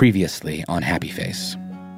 Previously on Happy Face.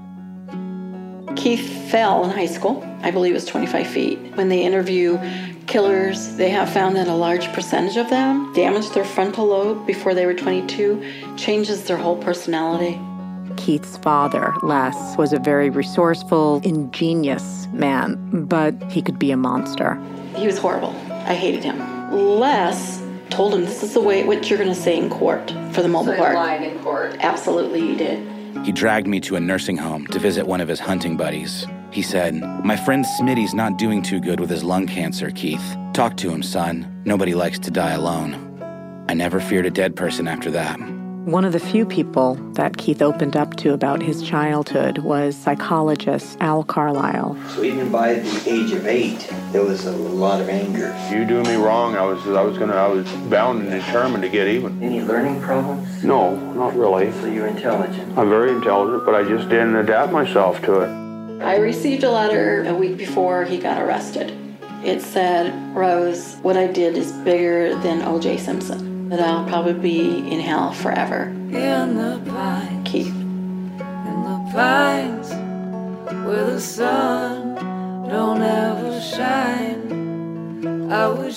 Keith fell in high school. I believe it was 25 feet. When they interview killers, they have found that a large percentage of them damaged their frontal lobe before they were 22, changes their whole personality. Keith's father, Les, was a very resourceful, ingenious man, but he could be a monster. He was horrible. I hated him. Les told him, this is the way what you're going to say in court for the mobile court. So you lied in court. Absolutely, you did. He dragged me to a nursing home to visit one of his hunting buddies. He said, "My friend Smitty's not doing too good with his lung cancer, Keith. Talk to him, son. Nobody likes to die alone." I never feared a dead person after that. One of the few people that Keith opened up to about his childhood was psychologist Al Carlisle. So even by the age of 8, there was a lot of anger. You do me wrong, I was bound and determined to get even. Any learning problems? No, not really. So you're intelligent? I'm very intelligent, but I just didn't adapt myself to it. I received a letter a week before he got arrested. It said, "Rose, what I did is bigger than O.J. Simpson. That I'll probably be in hell forever." In the pines, Keith. in the pines, where the sun don't ever shine, I would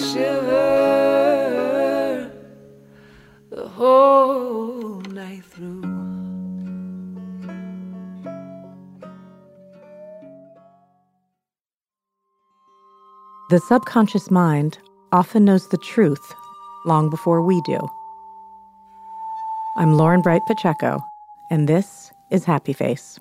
shiver the whole night through. The subconscious mind often knows the truth long before we do. I'm Lauren Bright Pacheco, and this is Happy Face.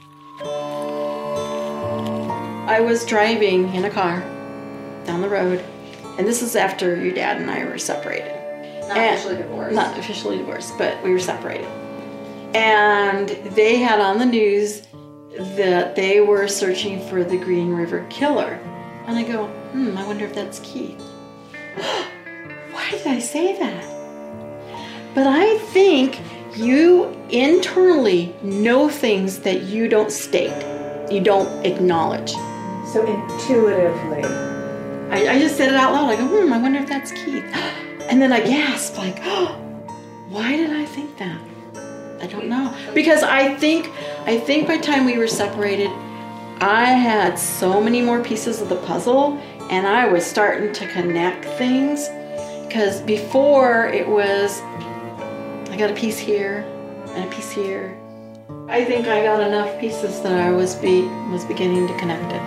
I was driving in a car down the road, and this is after your dad and I were separated. Not officially divorced. Not officially divorced, but we were separated. And they had on the news that they were searching for the Green River Killer. And I go, I wonder if that's Keith. Why did I say that? But I think you internally know things that you don't state, you don't acknowledge. So intuitively. I just said it out loud. I go, I wonder if that's Keith. And then I gasped, like, why did I think that? I don't know. Because I think by the time we were separated, I had so many more pieces of the puzzle, and I was starting to connect things. Because before it was, I got a piece here and a piece here. I think I got enough pieces that I was beginning to connect it.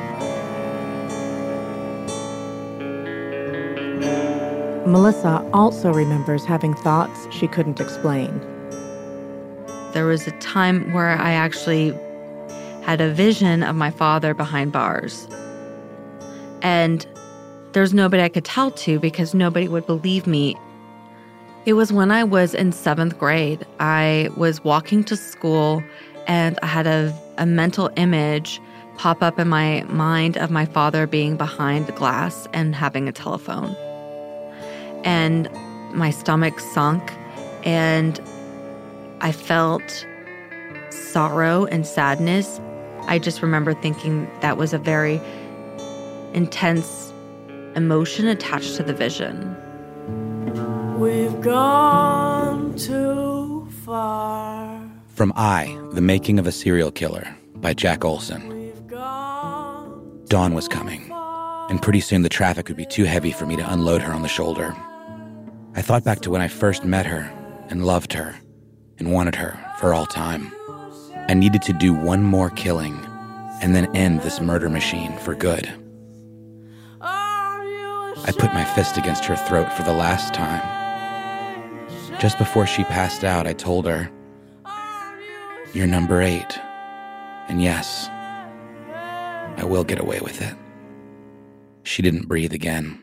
Melissa also remembers having thoughts she couldn't explain. There was a time where I actually had a vision of my father behind bars. And there's nobody I could tell to because nobody would believe me. It was when I was in 7th grade. I was walking to school and I had a mental image pop up in my mind of my father being behind the glass and having a telephone. And my stomach sunk and I felt sorrow and sadness. I just remember thinking that was a very intense emotion attached to the vision. We've gone too far. From I, The Making of a Serial Killer by Jack Olson. Dawn was coming, and pretty soon the traffic would be too heavy for me to unload her on the shoulder. I thought back to when I first met her and loved her and wanted her for all time. I needed to do one more killing and then end this murder machine for good. I put my fist against her throat for the last time. Just before she passed out, I told her, "You're number 8. And yes, I will get away with it." She didn't breathe again.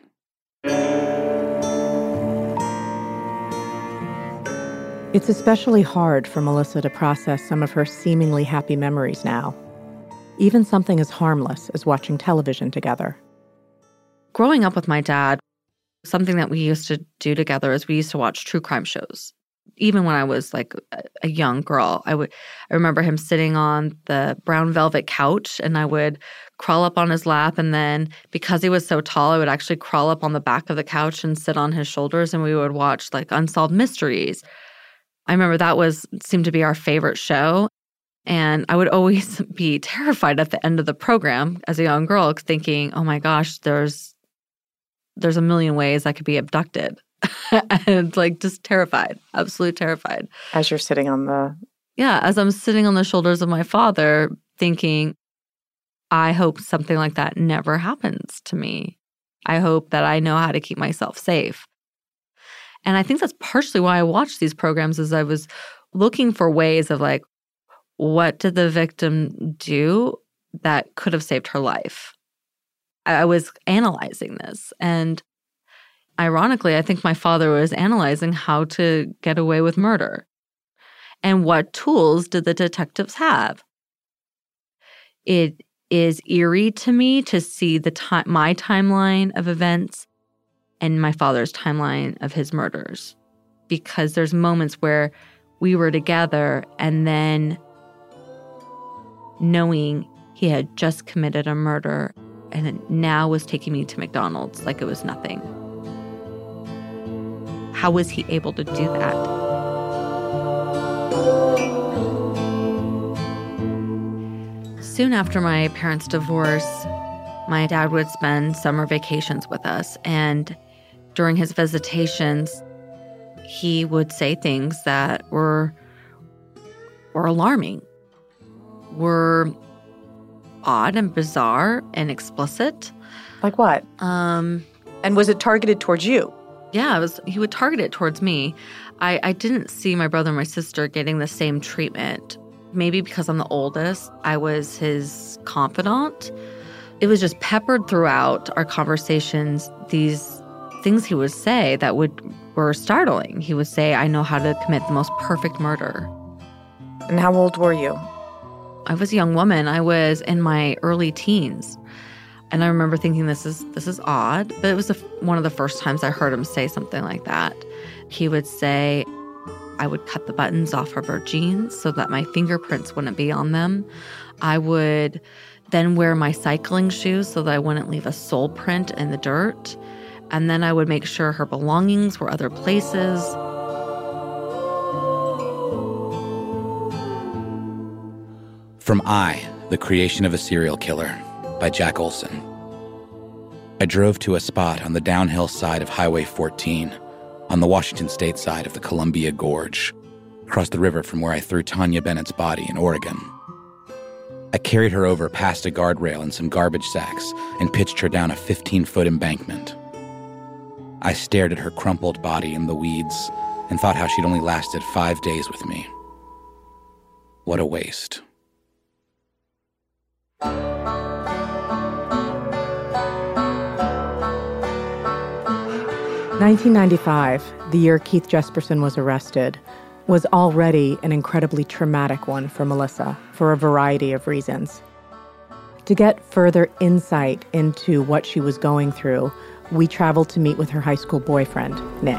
It's especially hard for Melissa to process some of her seemingly happy memories now. Even something as harmless as watching television together. Growing up with my dad, something that we used to do together is we used to watch true crime shows. Even when I was like a young girl, I remember him sitting on the brown velvet couch and I would crawl up on his lap, and then because he was so tall, I would actually crawl up on the back of the couch and sit on his shoulders, and we would watch like Unsolved Mysteries. I remember that seemed to be our favorite show. And I would always be terrified at the end of the program as a young girl, thinking, oh my gosh, there's a million ways I could be abducted. And like just terrified, absolutely terrified. As you're sitting on the... Yeah, as I'm sitting on the shoulders of my father thinking, I hope something like that never happens to me. I hope that I know how to keep myself safe. And I think that's partially why I watched these programs, is I was looking for ways of like, what did the victim do that could have saved her life? I was analyzing this. And ironically, I think my father was analyzing how to get away with murder. And what tools did the detectives have? It is eerie to me to see my timeline of events and my father's timeline of his murders. Because there's moments where we were together and then knowing he had just committed a murder and it now was taking me to McDonald's like it was nothing. How was he able to do that? Soon after my parents' divorce, my dad would spend summer vacations with us. And during his visitations, he would say things that were alarming, were odd and bizarre and explicit. Like what? And was it targeted towards you? Yeah, he would target it towards me. I didn't see my brother and my sister getting the same treatment. Maybe because I'm the oldest, I was his confidant. It was just peppered throughout our conversations, these things he would say that were startling. He would say, I know how to commit the most perfect murder. And how old were you? I was a young woman. I was in my early teens. And I remember thinking, this is odd. But it was one of the first times I heard him say something like that. He would say, I would cut the buttons off of her jeans so that my fingerprints wouldn't be on them. I would then wear my cycling shoes so that I wouldn't leave a sole print in the dirt. And then I would make sure her belongings were other places. From I, The Creation of a Serial Killer by Jack Olson. I drove to a spot on the downhill side of Highway 14, on the Washington State side of the Columbia Gorge, across the river from where I threw Tanya Bennett's body in Oregon. I carried her over past a guardrail and some garbage sacks and pitched her down a 15-foot embankment. I stared at her crumpled body in the weeds and thought how she'd only lasted 5 days with me. What a waste. 1995, the year Keith Jesperson was arrested, was already an incredibly traumatic one for Melissa for a variety of reasons. To get further insight into what she was going through, we traveled to meet with her high school boyfriend, Nick.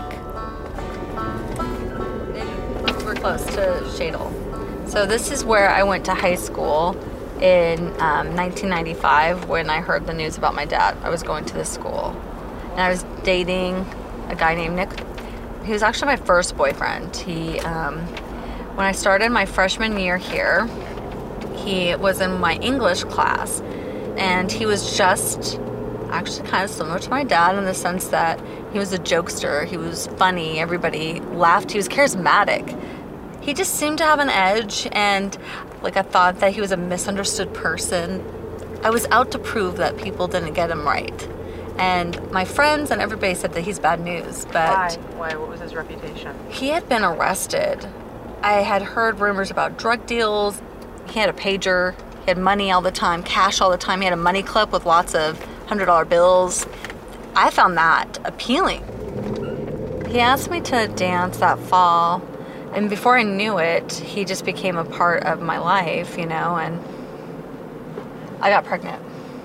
We're close to Shadle. So this is where I went to high school in 1995 when I heard the news about my dad. I was going to this school. And I was dating a guy named Nick. He was actually my first boyfriend. When I started my freshman year here, he was in my English class, and he was just actually kind of similar to my dad in the sense that he was a jokester. He was funny. Everybody laughed. He was charismatic. He just seemed to have an edge, and I thought that he was a misunderstood person. I was out to prove that people didn't get him right. And my friends and everybody said that he's bad news, but... Why? What was his reputation? He had been arrested. I had heard rumors about drug deals. He had a pager. He had money all the time, cash all the time. He had a money clip with lots of $100 bills. I found that appealing. He asked me to dance that fall, and before I knew it, he just became a part of my life, and I got pregnant.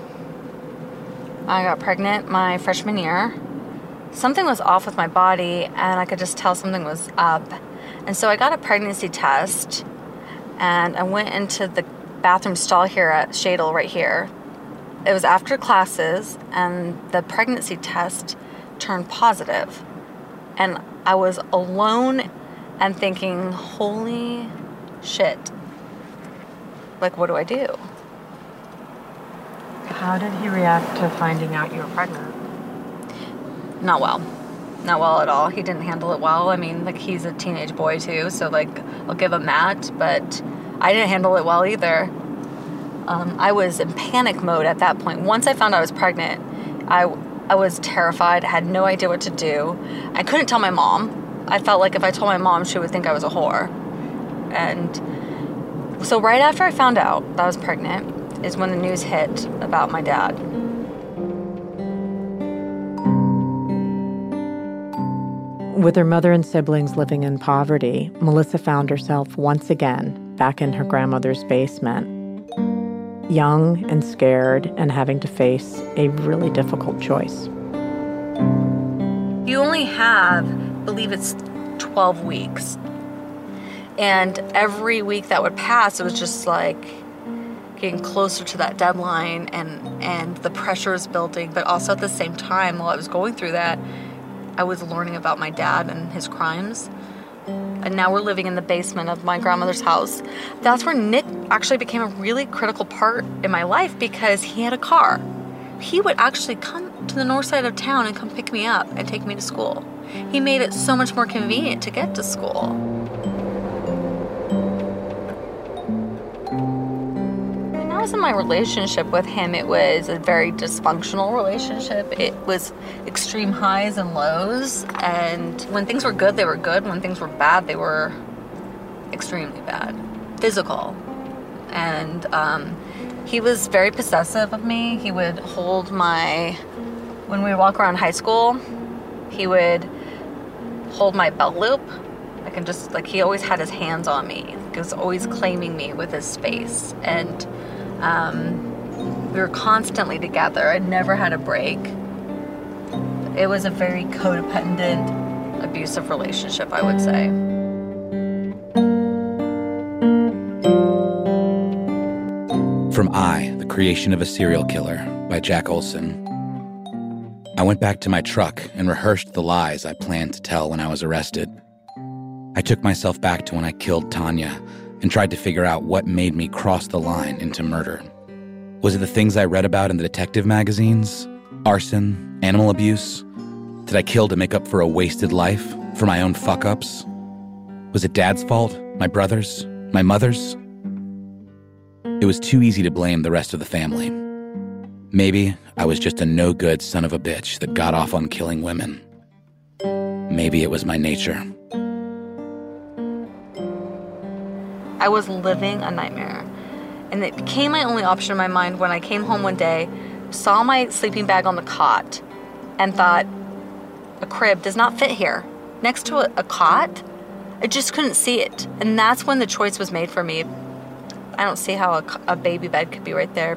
I got pregnant my freshman year. Something was off with my body, and I could just tell something was up. And so I got a pregnancy test, and I went into the bathroom stall here at Shadle right here. It was after classes, and the pregnancy test turned positive. And I was alone and thinking, holy shit. Like, what do I do? How did he react to finding out you were pregnant? Not well. Not well at all. He didn't handle it well. I mean, like, he's a teenage boy too, so like, I'll give him that, but I didn't handle it well either. I was in panic mode at that point. Once I found I was pregnant, I was terrified, had no idea what to do. I couldn't tell my mom. I felt like if I told my mom, she would think I was a whore. And so right after I found out that I was pregnant is when the news hit about my dad. With her mother and siblings living in poverty, Melissa found herself once again back in her grandmother's basement, young and scared and having to face a really difficult choice. You only have, I believe it's 12 weeks. And every week that would pass, it was just like getting closer to that deadline and the pressure is building. But also at the same time, while I was going through that, I was learning about my dad and his crimes. And now we're living in the basement of my grandmother's house. That's where Nick actually became a really critical part in my life because he had a car. He would actually come to the north side of town and come pick me up and take me to school. He made it so much more convenient to get to school. When I was in my relationship with him, it was a very dysfunctional relationship. It was extreme highs and lows, and when things were good, they were good. When things were bad, they were extremely bad. Physical. And he was very possessive of me. He would hold when we would walk around high school, he would hold my belt loop. He always had his hands on me. He was always claiming me with his space. And we were constantly together. I never had a break. It was a very codependent, abusive relationship, I would say. From I, The Creation of a Serial Killer by Jack Olson. I went back to my truck and rehearsed the lies I planned to tell when I was arrested. I took myself back to when I killed Tanya and tried to figure out what made me cross the line into murder. Was it the things I read about in the detective magazines? Arson? Animal abuse? Did I kill to make up for a wasted life? For my own fuck-ups? Was it Dad's fault? My brother's? My mother's? It was too easy to blame the rest of the family. Maybe I was just a no-good son of a bitch that got off on killing women. Maybe it was my nature. I was living a nightmare. And it became my only option in my mind when I came home one day, saw my sleeping bag on the cot, and thought, a crib does not fit here. Next to a cot? I just couldn't see it. And that's when the choice was made for me. I don't see how a baby bed could be right there.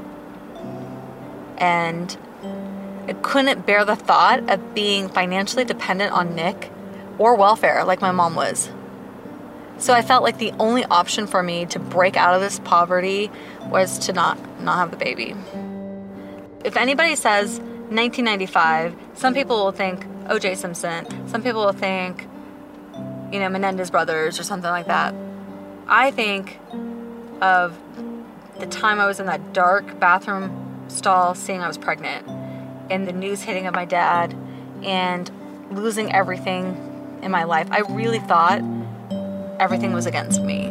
And I couldn't bear the thought of being financially dependent on Nick or welfare like my mom was. So I felt like the only option for me to break out of this poverty was to not have the baby. If anybody says 1995, some people will think O.J. Simpson. Some people will think, Menendez brothers or something like that. I think of the time I was in that dark bathroom stall seeing I was pregnant and the news hitting of my dad and losing everything in my life. I really thought everything was against me.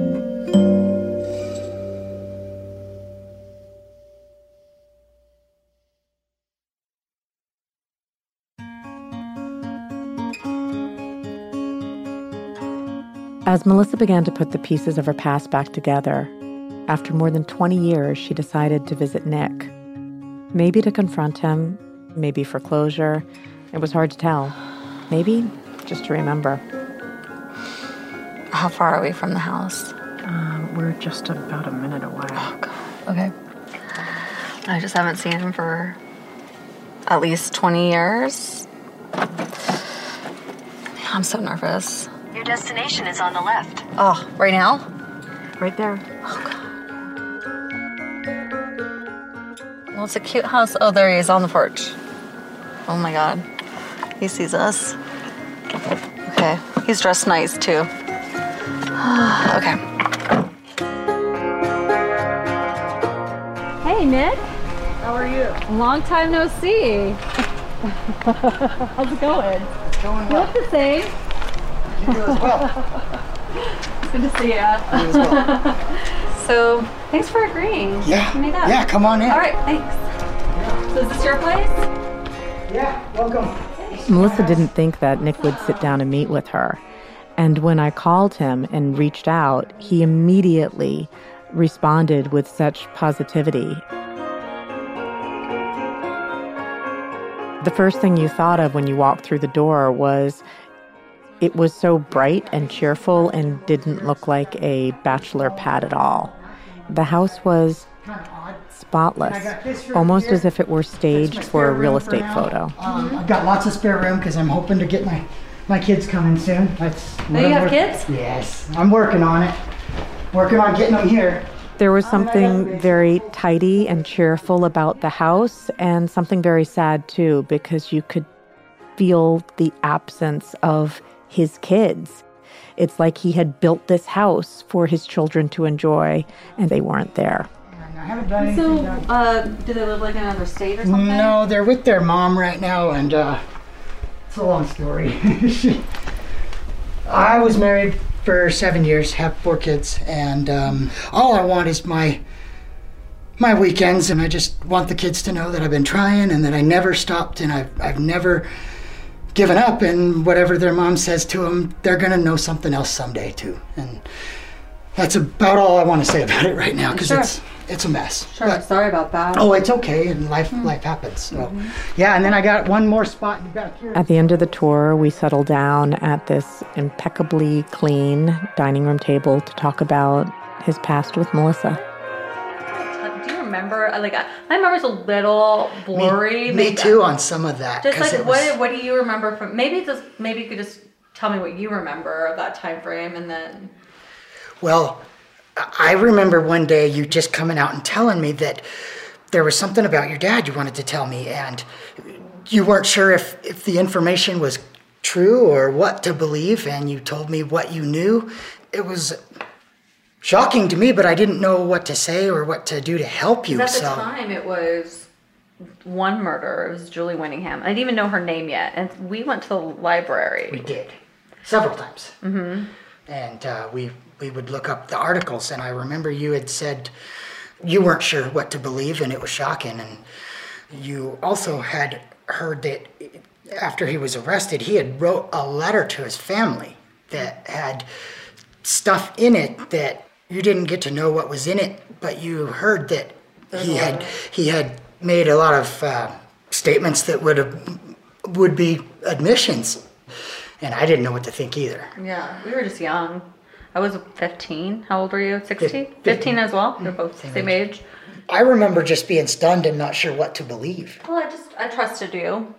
As Melissa began to put the pieces of her past back together, after more than 20 years, she decided to visit Nick. Maybe to confront him, maybe for closure. It was hard to tell. Maybe just to remember. How far are we from the house? We're just about a minute away. Oh, God. Okay. I just haven't seen him for at least 20 years. I'm so nervous. Your destination is on the left. Oh, right now? Right there. Oh, God. Well, it's a cute house. Oh, there he is on the porch. Oh, my God. He sees us. Okay. He's dressed nice, too. Okay. Hey, Nick. How are you? Long time no see. How's it going? Going You well. look the same. You do as well. It's good to see ya. You as well. So, thanks for agreeing. Yeah. To meet up. Yeah, come on in. All right, thanks. So is this your place? Yeah, welcome. Melissa didn't think that Nick would sit down and meet with her. And when I called him and reached out, he immediately responded with such positivity. The first thing you thought of when you walked through the door was it was so bright and cheerful and didn't look like a bachelor pad at all. The house was spotless, almost as if it were staged for a real estate photo. I've got lots of spare room because I'm hoping to get my kids coming soon. That's Oh, you have kids? Yes, I'm working on it. Working on getting them here. There was something very tidy and cheerful about the house, and something very sad too, because you could feel the absence of his kids. It's like he had built this house for his children to enjoy, and they weren't there. I haven't done anything. Do they live like in another state or something? No, they're with their mom right now, and it's a long story. I was married for 7 years, have 4 kids, and all I want is my weekends, and I just want the kids to know that I've been trying and that I never stopped, and I've never given up, and whatever their mom says to them, they're gonna know something else someday too. And that's about all I want to say about it right now, because it's a mess. Sure, But- sorry about that. Oh, it's okay, and life happens. So, yeah, and then I got one more spot back here. At the end of the tour, we settled down at this impeccably clean dining room table to talk about his past with Melissa. Do you remember? Like, I remember it's a little blurry. Me too on some of that. Just 'cause like, it was- what do you remember from? Maybe you could just tell me what you remember of that time frame, and then. Well, I remember one day you just coming out and telling me that there was something about your dad you wanted to tell me, and you weren't sure if the information was true or what to believe, and you told me what you knew. It was shocking to me, but I didn't know what to say or what to do to help you. At the time, it was one murder. It was Julie Winningham. I didn't even know her name yet, and we went to the library. We did several times, Mm-hmm. and we would look up the articles, and I remember you had said you weren't sure what to believe, and it was shocking. And you also had heard that after he was arrested, he had wrote a letter to his family that had stuff in it that you didn't get to know what was in it, but you heard that he had made a lot of statements that would be admissions, and I didn't know what to think either. Yeah, we were just young. I was 15. How old were you? 16? 15 as well? They're both same age. I remember just being stunned and not sure what to believe. Well, I trusted you,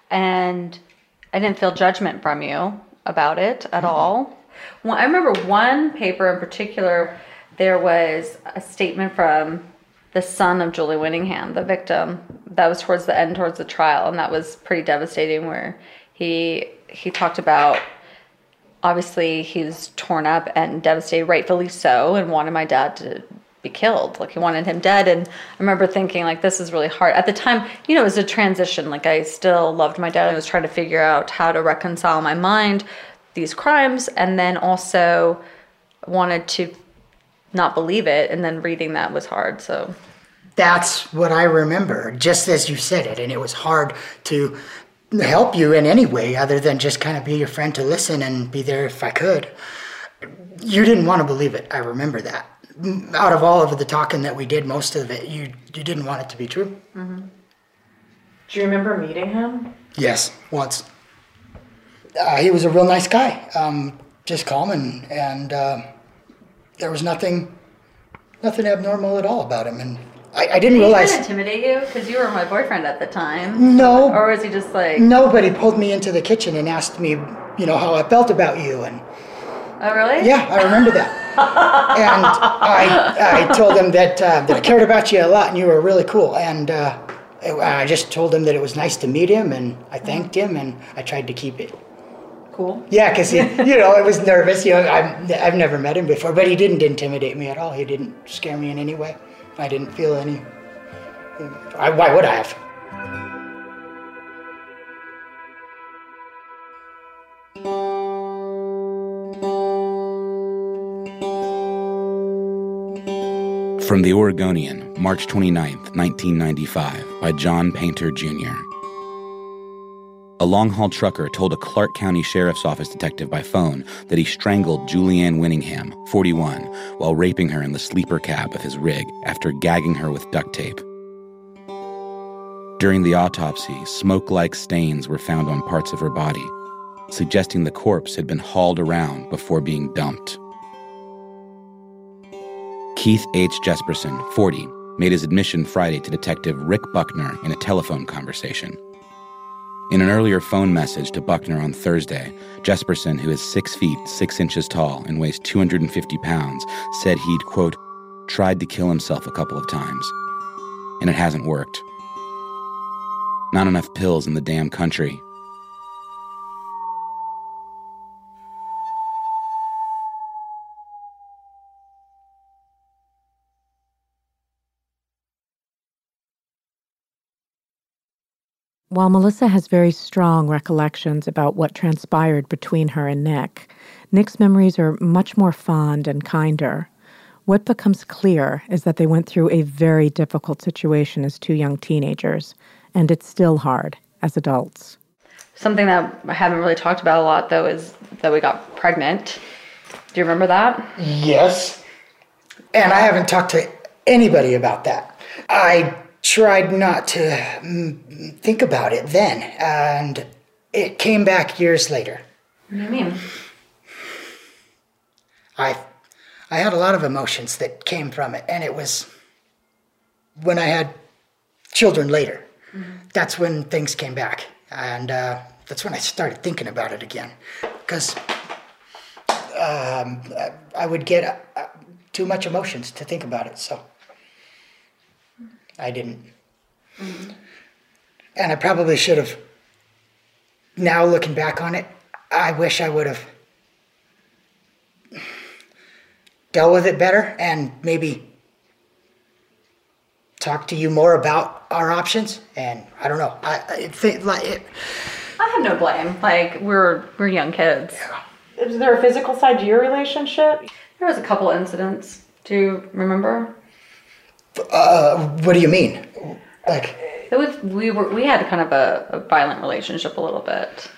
and I didn't feel judgment from you about it at all. Well, I remember one paper in particular, there was a statement from the son of Julie Winningham, the victim. That was towards the end, towards the trial, and that was pretty devastating, where he talked about, obviously he's torn up and devastated, rightfully so, and wanted my dad to be killed. Like, he wanted him dead. And I remember thinking, like, this is really hard. At the time, it was a transition. Like, I still loved my dad. I was trying to figure out how to reconcile in my mind these crimes, and then also wanted to not believe it. And then reading that was hard. So that's what I remember, just as you said it. And it was hard to help you in any way other than just kind of be your friend to listen and be there if I could. You didn't want to believe it. I remember that. Out of all of the talking that we did, most of it, you didn't want it to be true. Mm-hmm. Do you remember meeting him? Yes, once. He was a real nice guy, just calm, and there was nothing abnormal at all about him. And I didn't realize. Did he intimidate you? Because you were my boyfriend at the time. No. Or was he just like? Nobody pulled me into the kitchen and asked me, how I felt about you. And oh, really? yeah, I remember that. And I told him that I cared about you a lot and you were really cool. And I just told him that it was nice to meet him, and I thanked him, and I tried to keep it cool. Yeah, because it was nervous. I've never met him before, but he didn't intimidate me at all. He didn't scare me in any way. I didn't feel any. Why would I have? From the Oregonian, March 29th, 1995, by John Painter, Jr. A long-haul trucker told a Clark County Sheriff's Office detective by phone that he strangled Julianne Winningham, 41, while raping her in the sleeper cab of his rig after gagging her with duct tape. During the autopsy, smoke-like stains were found on parts of her body, suggesting the corpse had been hauled around before being dumped. Keith H. Jesperson, 40, made his admission Friday to Detective Rick Buckner in a telephone conversation. In an earlier phone message to Buckner on Thursday, Jesperson, who is 6 feet 6 inches tall and weighs 250 pounds, said he'd, quote, tried to kill himself a couple of times, and it hasn't worked. Not enough pills in the damn country. While Melissa has very strong recollections about what transpired between her and Nick, Nick's memories are much more fond and kinder. What becomes clear is that they went through a very difficult situation as two young teenagers, and it's still hard as adults. Something that I haven't really talked about a lot, though, is that we got pregnant. Do you remember that? Yes. And I haven't talked to anybody about that. I tried not to think about it then, and it came back years later. What do you mean? I had a lot of emotions that came from it, and it was when I had children later. Mm-hmm. That's when things came back, and that's when I started thinking about it again, because I would get too much emotions to think about it, so I didn't. Mm-hmm. And I probably should have. Now looking back on it, I wish I would have dealt with it better and maybe talked to you more about our options. And I don't know. I have no blame. Like, we're young kids. Yeah. Is there a physical side to your relationship? There was a couple incidents. Do you remember? What do you mean? Like, we had kind of a violent relationship a little bit.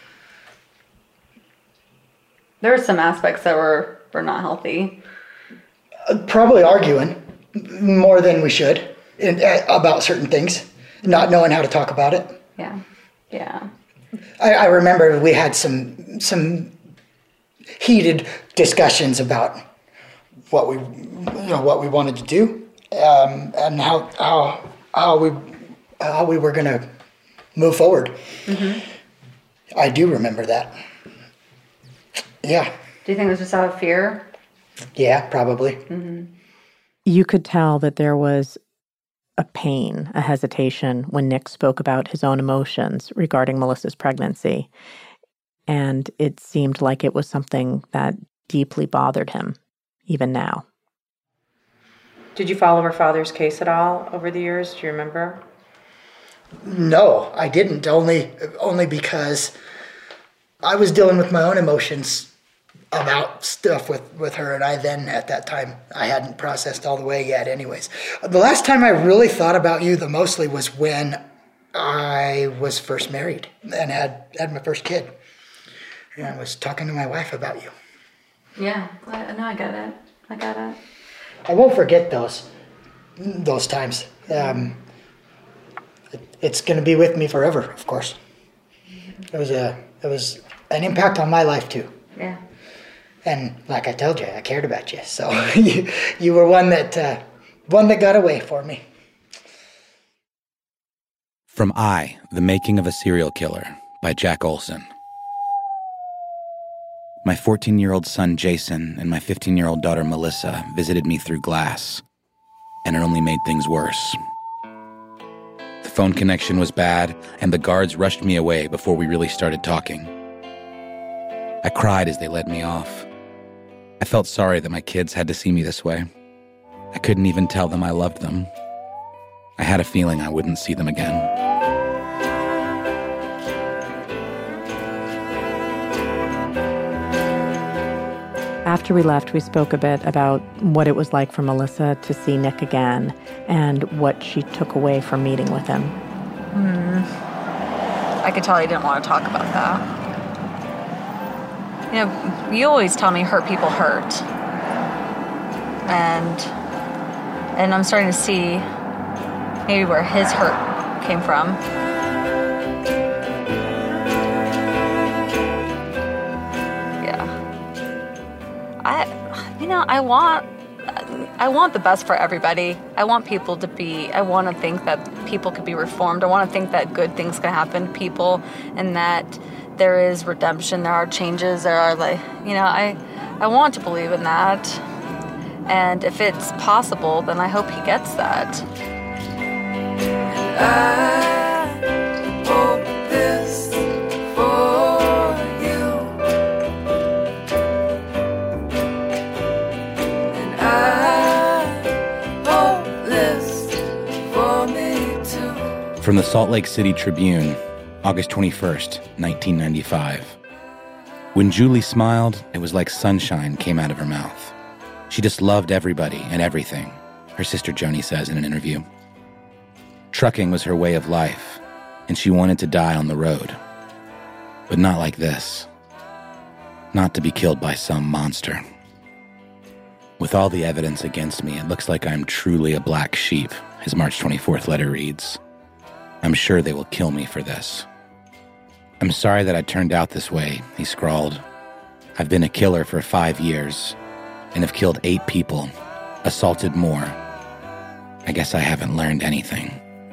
There were some aspects that were not healthy. Probably arguing more than we should about certain things, not knowing how to talk about it. Yeah. I remember we had some heated discussions about what we wanted to do. And how we were going to move forward. Mm-hmm. I do remember that. Yeah. Do you think it was just out of fear? Yeah, probably. Mm-hmm. You could tell that there was a pain, a hesitation when Nick spoke about his own emotions regarding Melissa's pregnancy. And it seemed like it was something that deeply bothered him, even now. Did you follow her father's case at all over the years? Do you remember? No, I didn't. Only because I was dealing with my own emotions about stuff with her, and I then, at that time, I hadn't processed all the way yet anyways. The last time I really thought about you the mostly was when I was first married and had my first kid. And I was talking to my wife about you. Yeah, I get it. I won't forget those times. It's going to be with me forever, of course. It was an impact on my life too. Yeah. And like I told you, I cared about you. So you were one that got away for me. From I, The Making of a Serial Killer, by Jack Olson. My 14-year-old son Jason and my 15-year-old daughter Melissa visited me through glass, and it only made things worse. The phone connection was bad, and the guards rushed me away before we really started talking. I cried as they led me off. I felt sorry that my kids had to see me this way. I couldn't even tell them I loved them. I had a feeling I wouldn't see them again. After we left, we spoke a bit about what it was like for Melissa to see Nick again and what she took away from meeting with him. I could tell he didn't want to talk about that. You know, you always tell me hurt people hurt. And I'm starting to see maybe where his hurt came from. I want the best for everybody. I want to think that people could be reformed. I want to think that good things can happen to people and that there is redemption, there are changes, I want to believe in that. And if it's possible, then I hope he gets that. I hope this for you, and I hope this for me too. From the Salt Lake City Tribune, August 21st, 1995. When Julie smiled, it was like sunshine came out of her mouth. She just loved everybody and everything, her sister Joni says in an interview. Trucking was her way of life, and she wanted to die on the road. But not like this. Not to be killed by some monster. With all the evidence against me, it looks like I'm truly a black sheep, his March 24th letter reads. I'm sure they will kill me for this. I'm sorry that I turned out this way, he scrawled. I've been a killer for 5 years, and have killed 8 people, assaulted more. I guess I haven't learned anything.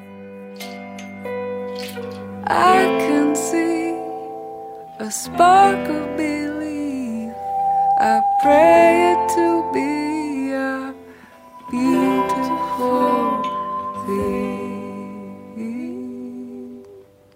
I can see a spark of belief. I pray it to be a beautiful thing.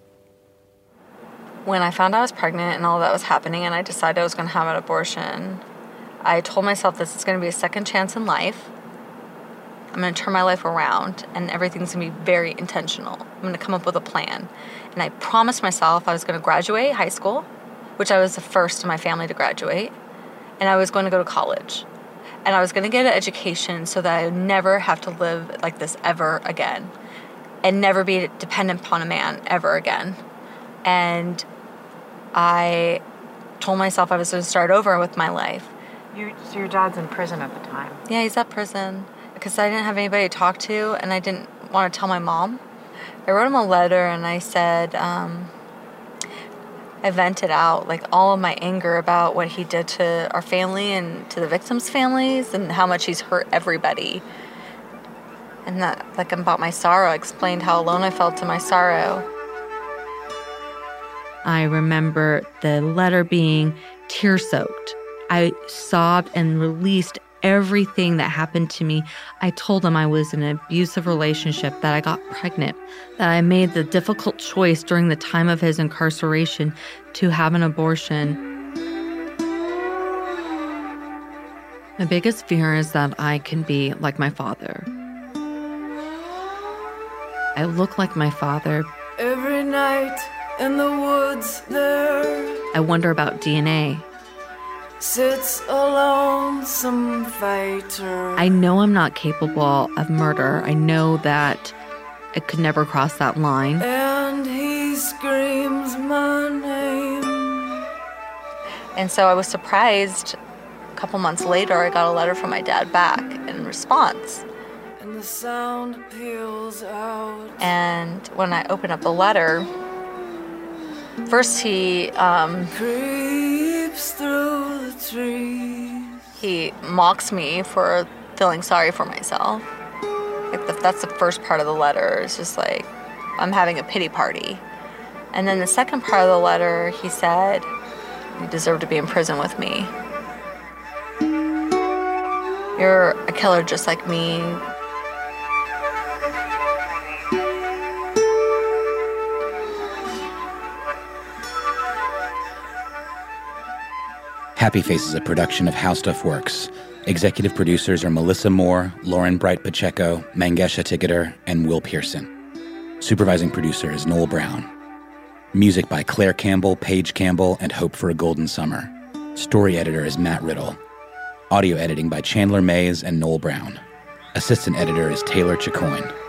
When I found I was pregnant and all that was happening and I decided I was going to have an abortion, I told myself this is going to be a second chance in life. I'm going to turn my life around and everything's going to be very intentional. I'm going to come up with a plan. And I promised myself I was going to graduate high school, which I was the first in my family to graduate, and I was going to go to college. And I was going to get an education so that I would never have to live like this ever again and never be dependent upon a man ever again. And I told myself I was going to start over with my life. So your dad's in prison at the time? Yeah, he's at prison because I didn't have anybody to talk to and I didn't want to tell my mom. I wrote him a letter and I said, I vented out like all of my anger about what he did to our family and to the victims' families and how much he's hurt everybody. And that, like, about my sorrow, I explained how alone I felt to my sorrow. I remember the letter being tear-soaked. I sobbed and released everything that happened to me. I told him I was in an abusive relationship, that I got pregnant, that I made the difficult choice during the time of his incarceration to have an abortion. My biggest fear is that I can be like my father. I look like my father. Every night in the woods there, I wonder about DNA. sits a lonesome fighter. I know I'm not capable of murder. I know that I could never cross that line. And he screams my name. And so I was surprised. A couple months later, I got a letter from my dad back in response. And the sound peels out. And when I opened up the letter, first he creeps through the trees. He mocks me for feeling sorry for myself. Like that's the first part of the letter. It's just like I'm having a pity party. And then the second part of the letter, he said, "You deserve to be in prison with me. You're a killer just like me." Happy Face is a production of How Stuff Works. Executive producers are Melissa Moore, Lauren Bright Pacheco, Mangesha Ticketer, and Will Pearson. Supervising producer is Noel Brown. Music by Claire Campbell, Paige Campbell, and Hope for a Golden Summer. Story editor is Matt Riddle. Audio editing by Chandler Mays and Noel Brown. Assistant editor is Taylor Chicoine.